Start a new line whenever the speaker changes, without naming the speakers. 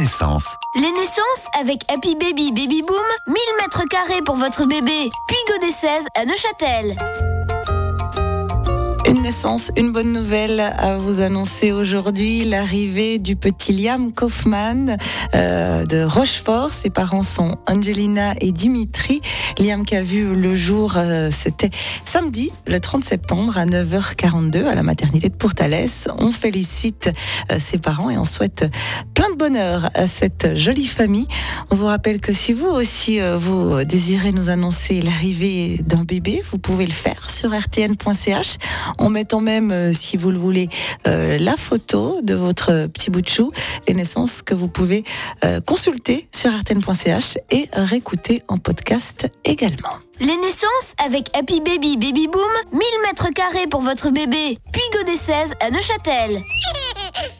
naissances.
Les naissances avec Happy Baby Baby Boom, 1000 mètres carrés pour votre bébé. Puy des 16 à Neuchâtel.
Une naissance, une bonne nouvelle à vous annoncer aujourd'hui, l'arrivée du petit Liam Kaufmann de Rochefort. Ses parents sont Angelina et Dimitri. Liam qui a vu le jour, c'était samedi, le 30 septembre à 9h42 à la maternité de Pourtalès. On félicite ses parents et on souhaite plein de bonheur à cette jolie famille. On vous rappelle que si vous aussi vous désirez nous annoncer l'arrivée d'un bébé, vous pouvez le faire sur rtn.ch. En mettant même, si vous le voulez, la photo de votre petit bout de chou, les naissances que vous pouvez consulter sur rtn.ch et réécouter en podcast également.
Les naissances avec Happy Baby Baby Boom, 1000 mètres carrés pour votre bébé. Puy des 16 à Neuchâtel.